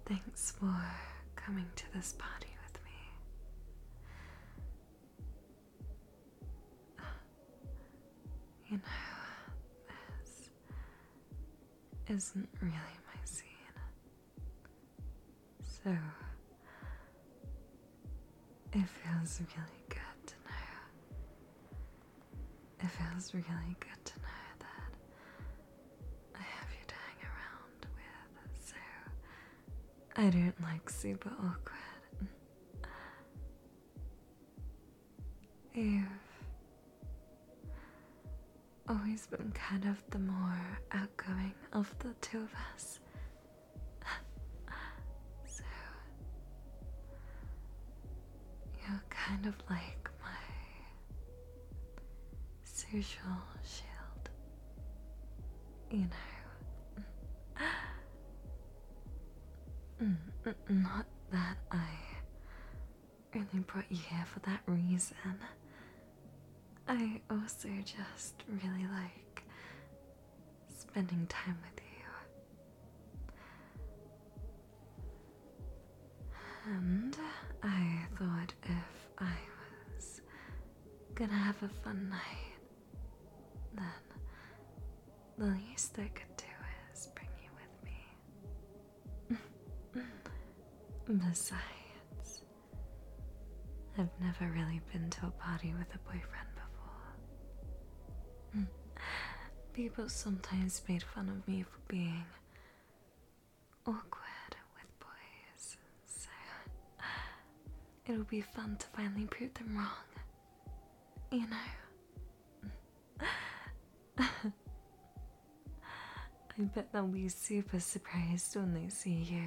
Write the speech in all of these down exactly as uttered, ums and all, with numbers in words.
Thanks for coming to this party with me. You know, this isn't really my scene. So, it feels really good to know. It feels really good to know that I have you to hang around with, so I don't like super awkward. You've always been kind of the more outgoing of the two of us. So, you're kind of like my social shield. You know. Mm, mm, Not that I only brought you here for that reason. I also just really like spending time with you. And I thought if I was gonna have a fun night, then the least I could do is bring you with me. Besides, I've never really been to a party with a boyfriend before. People sometimes made fun of me for being awkward with boys, so it'll be fun to finally prove them wrong, you know? I bet they'll be super surprised when they see you.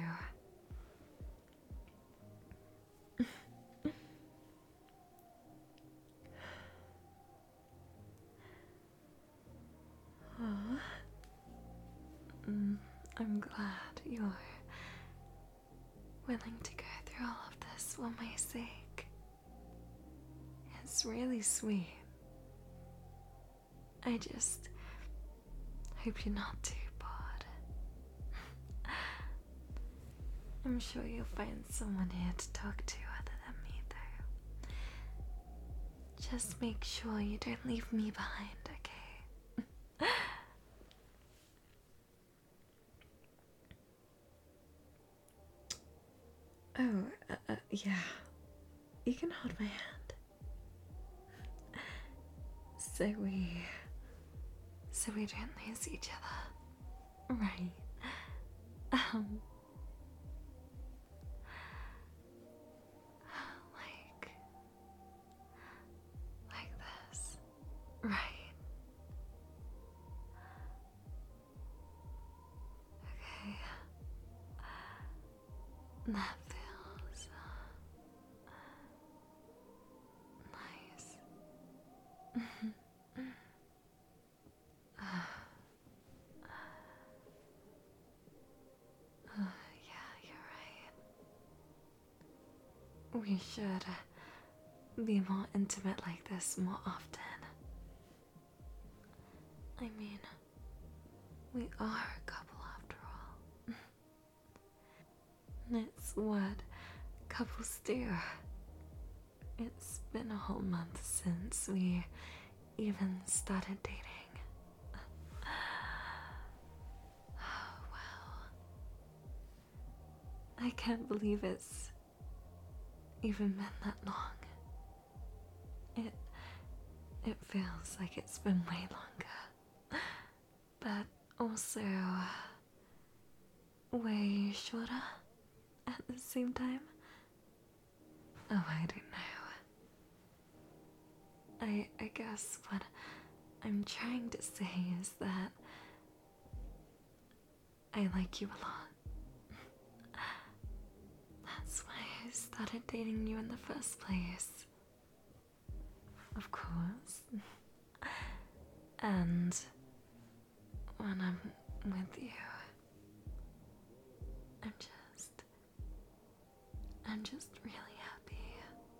Oh, mm, I'm glad you're willing to go through all of this for my sake. It's really sweet. I just hope you're not too bored. I'm sure you'll find someone here to talk to other than me, though. Just make sure you don't leave me behind, okay? Oh, uh, uh, yeah. You can hold my hand. So we... So we don't lose each other. Right. Um... Like... Like this. Right. Okay. That feels... nice. Uh, yeah, you're right. We should be more intimate like this more often. I mean, we are a couple after all. It's what couples do. It's been a whole month since we even started dating. Oh, wow. I can't believe it's even been that long. It it feels like it's been way longer, but also way shorter at the same time. Oh, I don't know. I I guess what I'm trying to say is that I like you a lot. That's why I started dating you in the first place. Of course. And when I'm with you, I'm just... I'm just really happy.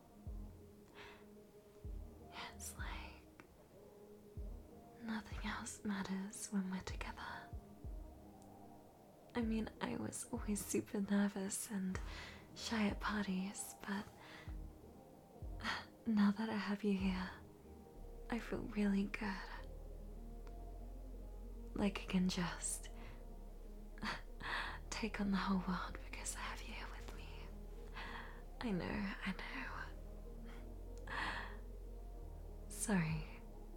It's like nothing else matters when we're together. I mean, I was always super nervous and shy at parties, but now that I have you here, I feel really good. Like I can just take on the whole world because I have you here with me. I know, I know. Sorry.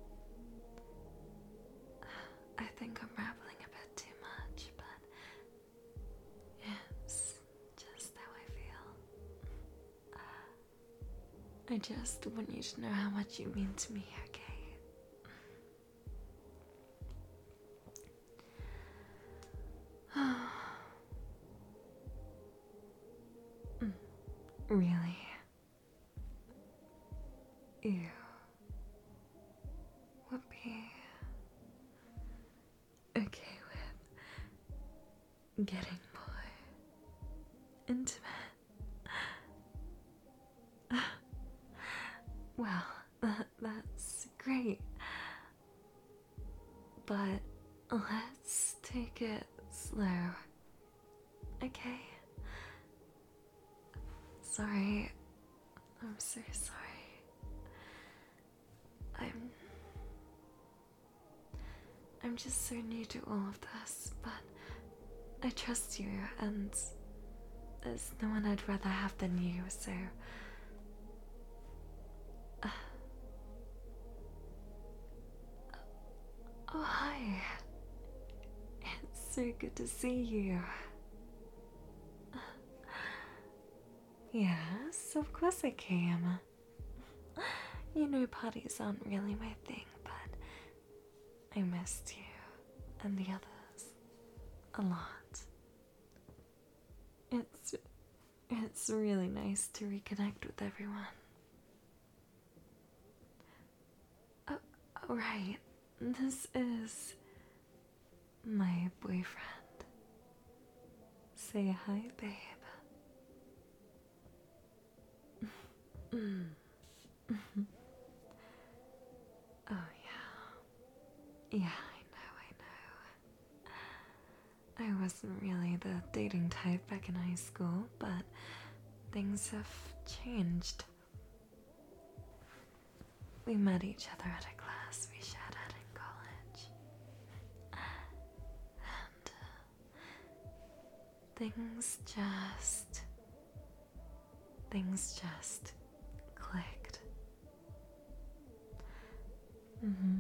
I think I'm rambling a bit too much, but it's just how I feel. I just want you to know how much you mean to me, okay? Mm, really? You would be okay with getting more intimate? Well, that, that's great. But let's take it slow. Okay? Sorry. I'm so sorry. I'm... I'm just so new to all of this, but I trust you, and there's no one I'd rather have than you, so... Uh... Oh, hi. It's so good to see you. Yes, of course I came. You know, parties aren't really my thing, but I missed you and the others a lot. It's it's really nice to reconnect with everyone. Oh, oh right. This is my boyfriend. Say hi, babe. Mm. Oh yeah. Yeah, I know, I know. I wasn't really the dating type back in high school, but things have changed. We met each other at a class we shared at in college. And uh, things just... Things just clicked. Mm-hmm.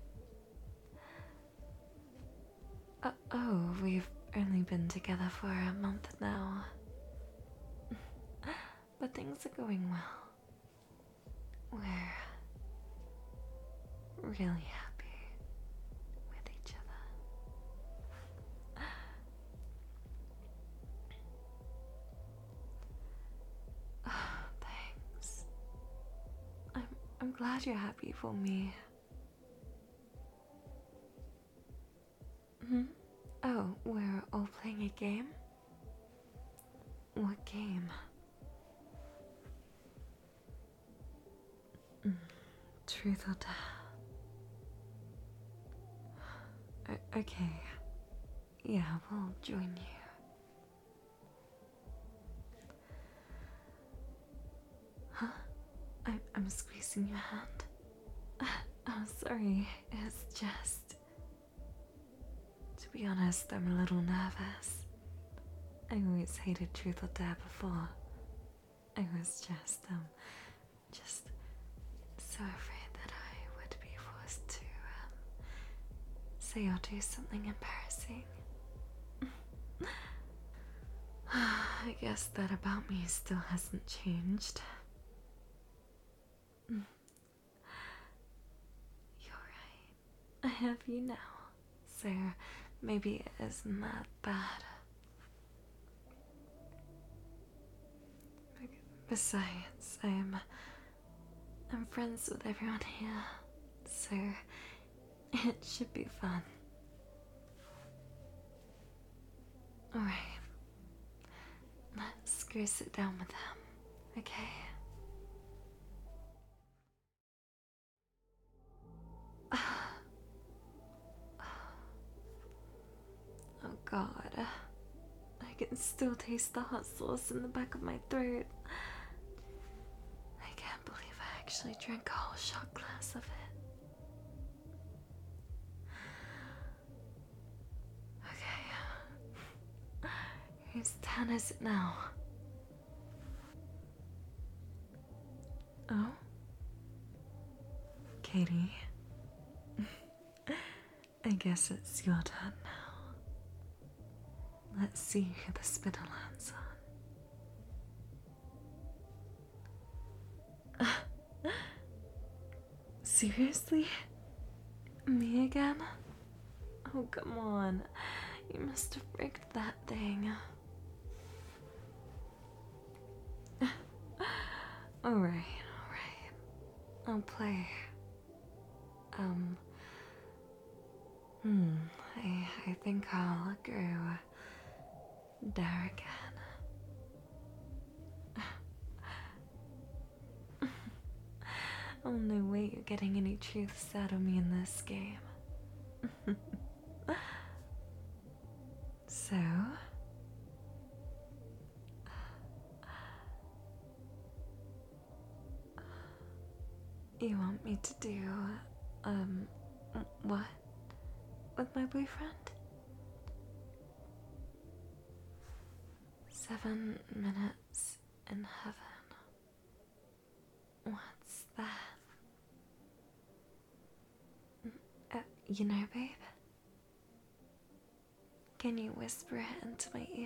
Uh, oh, we've only been together for a month now. But things are going well. We're really happy with each other. Oh, thanks. I'm I'm glad you're happy for me. Hmm? Oh, we're all playing a game? What game? Mm, truth or dare? O- okay. Yeah, we'll join you. Huh? I I'm squeezing your hand. Oh, sorry. It's just... To be honest, I'm a little nervous. I always hated truth or dare before. I was just, um, just so afraid that I would be forced to, um, say or do something embarrassing. I guess that about me still hasn't changed. You're right. I have you now, so maybe it isn't that bad. Besides, I'm I'm friends with everyone here, so it should be fun. Alright, let's go sit down with them, okay? Oh god. can still taste the hot sauce in the back of my throat. I can't believe I actually drank a whole shot glass of it. Okay. Whose turn is it now? Oh? Katie. I guess it's your turn now. Let's see who the spinner lands on. Seriously? Me again? Oh, come on. You must have rigged that thing. Alright, alright. I'll play. Um. Hmm. I, I think I'll go there again. Oh, no way you're getting any truths out of me in this game. So? You want me to do, um, what? With my boyfriend? Seven minutes in heaven. What's that? Uh, you know, babe? Can you whisper it into my ear?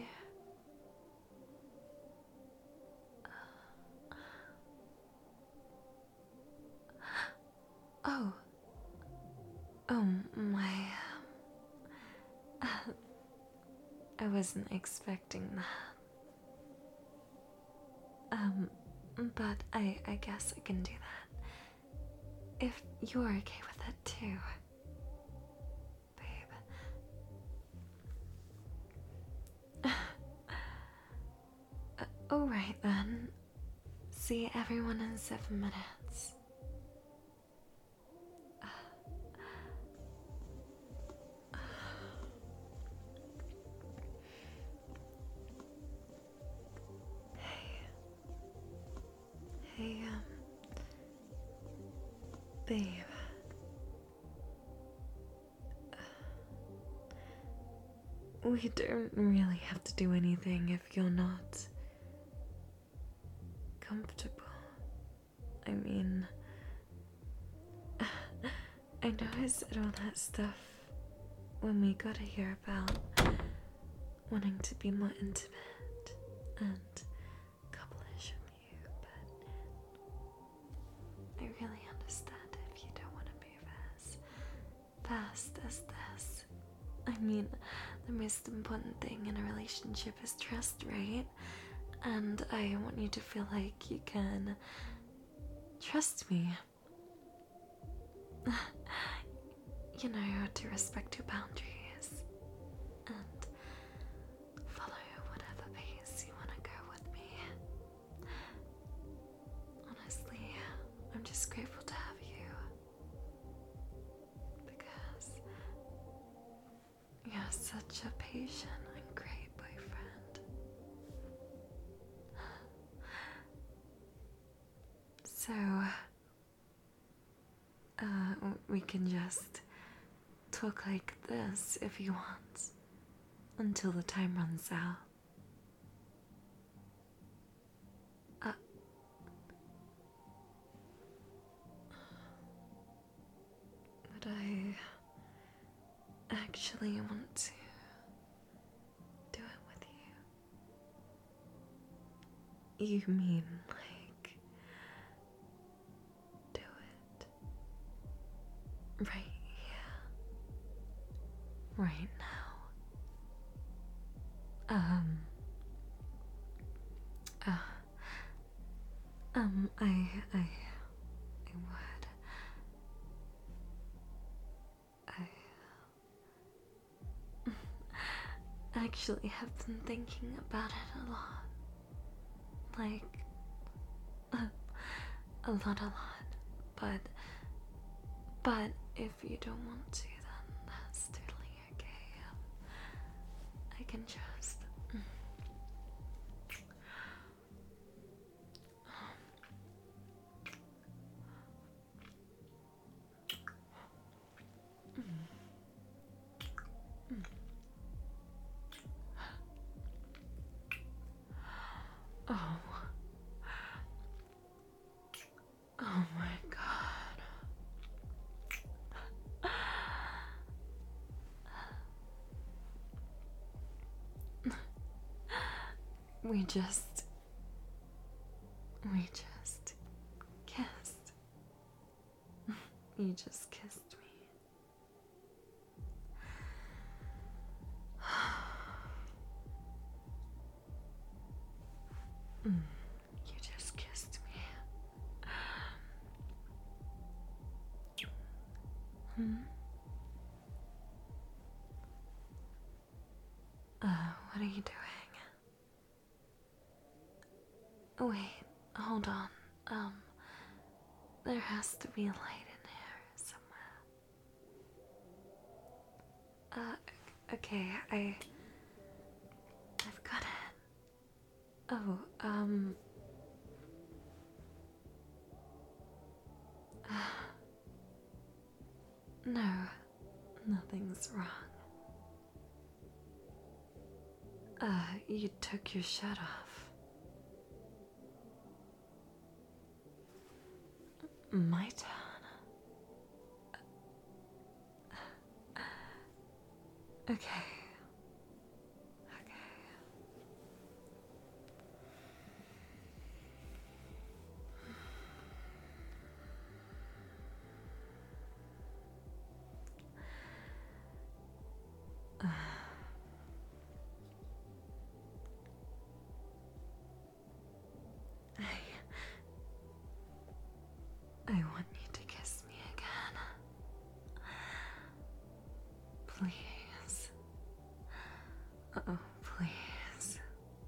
Oh. Oh, my. Uh, I wasn't expecting that. Um, but I, I guess I can do that. If you're okay with it too. Babe. uh, Alright then. See everyone in seven minutes. Hey, um, babe. We don't really have to do anything if you're not comfortable. I mean, I know I said all that stuff when we got here about wanting to be more intimate and couple-ish with you, but I really understand if you don't want to move as fast as this. I mean, the most important thing in a relationship is trust, right? And I want you to feel like you can trust me. You know, to respect your boundaries and follow whatever pace you want to go with me. Honestly, I'm just grateful to have you because you're such a patient and great boyfriend. So, uh, we can just talk like this if you want until the time runs out. Uh, would I actually want to do it with you? You mean like do it right here, right now? Um, uh, um, I, I, I would. I actually have been thinking about it a lot. Like, uh, a lot, a lot. But, but if you don't want to, then that's totally okay. I can just We just. We just kissed. You just kissed me. Mm, you just kissed me. Hmm? Uh, what are you doing? Oh, wait, hold on. Um, there has to be a light in here somewhere. Uh, okay, I. I've got it. Oh, um. No, nothing's wrong. Uh, you took your shirt off. My turn. Okay. Okay. Uh, I. I want you to kiss me again. Please. Oh, please.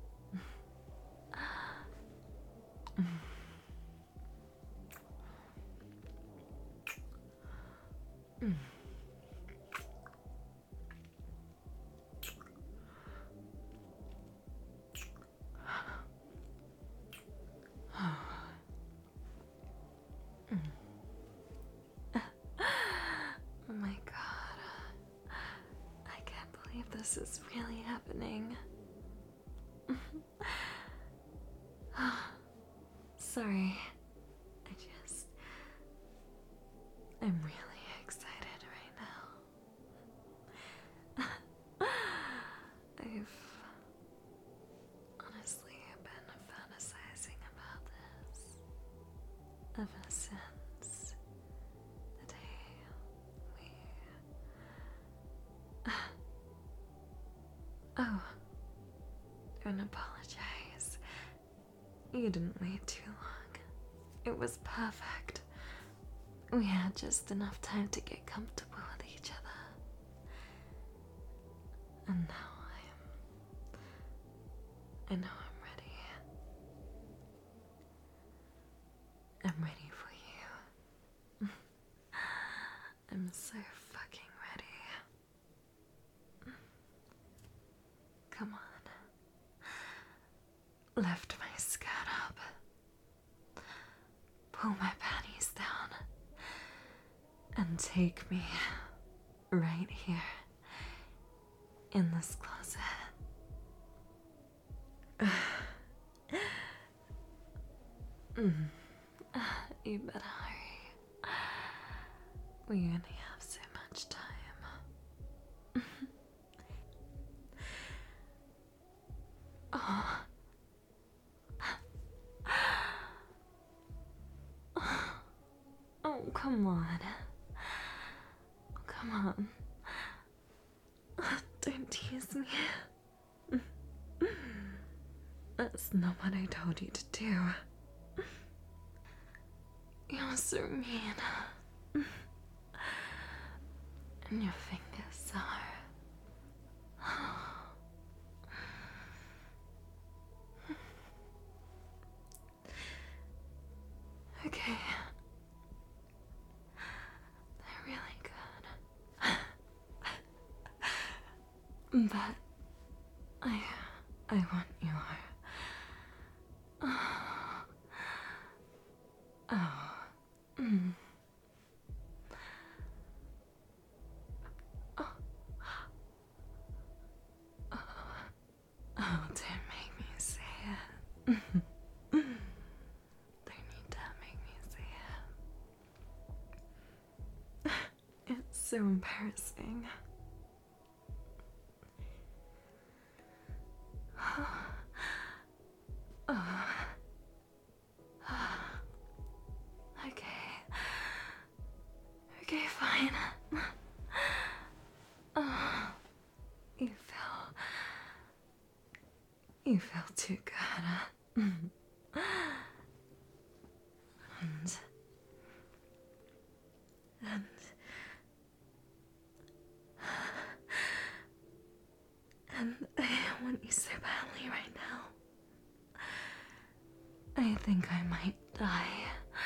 Mm. Oh my god. I can't believe this is really happening. Sorry. I just. I'm really excited right now. I've honestly been fantasizing about this ever since the day we. Oh, don't apologize. You didn't wait too long. It was perfect. We had just enough time to get comfortable with each other. And now I'm. I know I'm ready. I'm ready for you. I'm so fucking ready. Come on. Lift my skirt up. Pull my panties down. And take me right here in this closet. mm. You better hurry. We only have so much time. Oh. Oh, come on. Come on. Don't tease me. That's not what I told you to do. You're so mean. And your fingers are. Okay. They're really good. But I I want your oh, oh. Mm. Oh. Oh. Oh, don't make me say it. Don't need to make me say it. It's so embarrassing. You feel too good. and... And... And I want you so badly right now. I think I might die.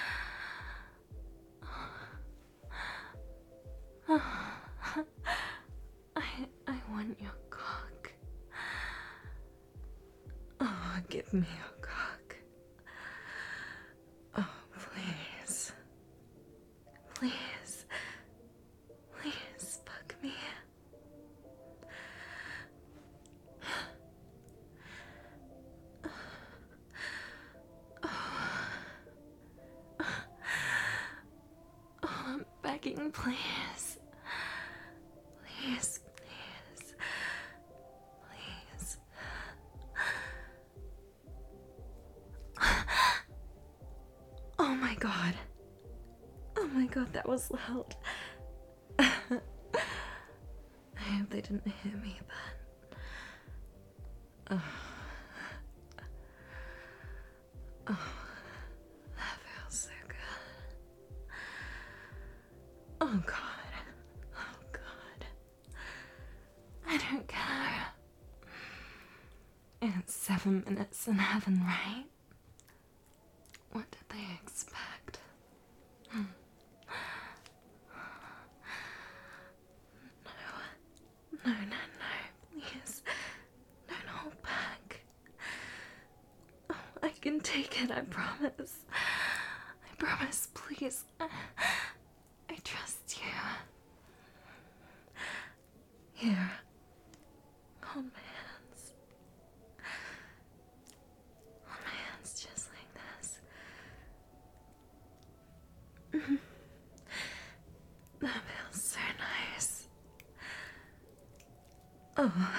I I want your cock. Oh, give me your cock. Oh, please. Please. Please fuck me. Oh, I'm begging, please. Please, please, please. Oh my god. Oh my god, that was loud. I hope they didn't hear me, but... Oh. Oh, that feels so good. Oh god. Oh god. I don't care. It's seven minutes in heaven, right? What did they expect? Hmm. No. No, no, no, please. Don't hold back. Oh, I can take it, I promise. I promise, please. I trust you. Here. Hold my hands. Hold my hands just like this. That feels so nice. Oh,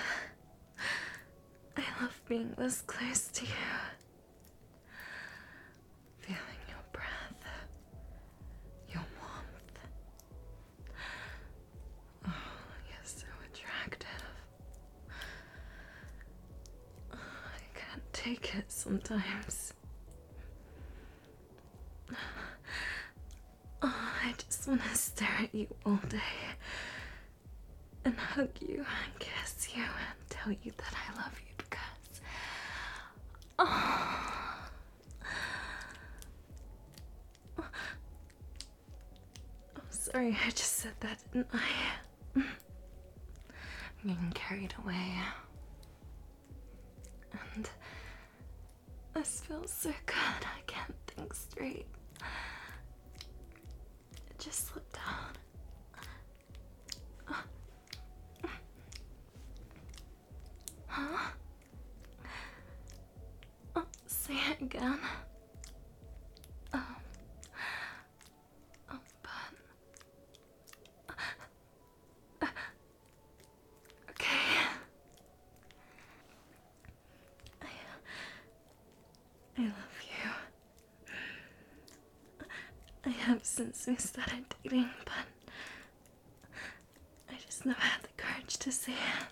I love being this close to you. Feeling your breath, your warmth. Oh, you're so attractive. Oh, I can't take it sometimes. Oh, I just want to stare at you all day and hug you and kiss you and tell you that I love you because... Oh... Oh, sorry, I just said that, didn't I? I'm getting carried away. And this feels so good, I can't think straight. It just slipped down. Huh? Oh, say it again. Um. Oh, but... Uh, okay. I... I love you. I have since we started dating, but... I just never had the courage to say it.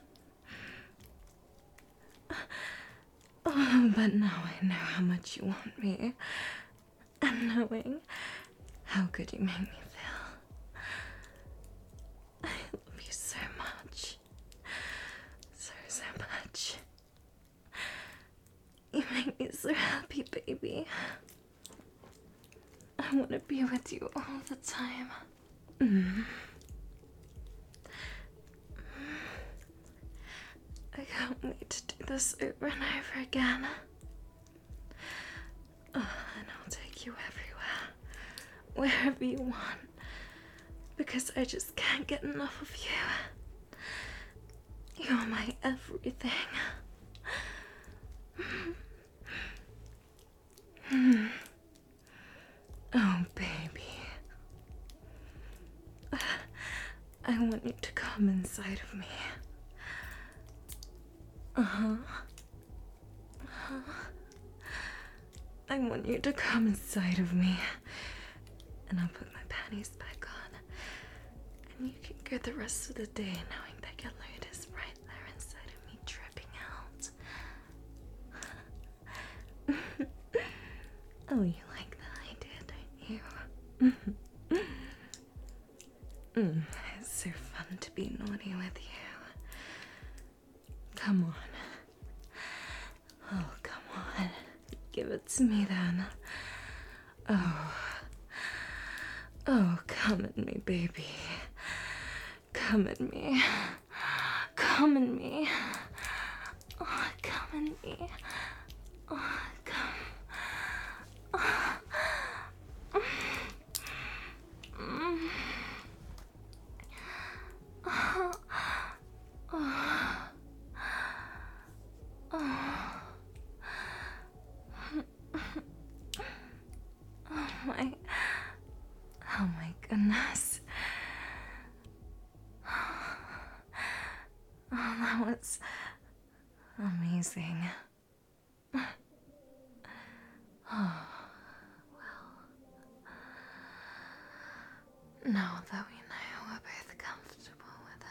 Oh, but now I know how much you want me, and knowing how good you make me feel. I love you so much. So, so much. You make me so happy, baby. I want to be with you all the time. Mm. I can't wait to do this over and over again. Oh, and I'll take you everywhere, wherever you want, because I just can't get enough of you. You're my everything. Oh, baby. I want you to come inside of me. Uh-huh. Uh-huh. I want you to come inside of me. And I'll put my panties back on. And you can go the rest of the day knowing that your load is right there inside of me, dripping out. Oh, you like that idea, don't you? mm, it's so fun to be naughty with you. Come on. Oh, come on. Give it to me then. Oh. Oh, come at me, baby. Come at me. Come at me. Oh, come at me. Oh, come. Oh. Mm. Oh. Oh. Oh. Oh my. Oh my goodness. Oh, that was amazing. Oh, well. Now that we know we're both comfortable with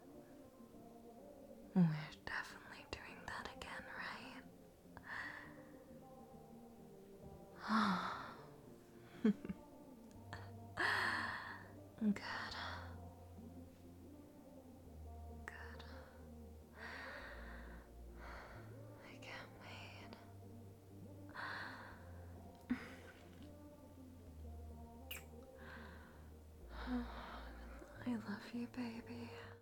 it, we're definitely doing that again, right? Oh. Good. Good. I can't wait. I love you, baby.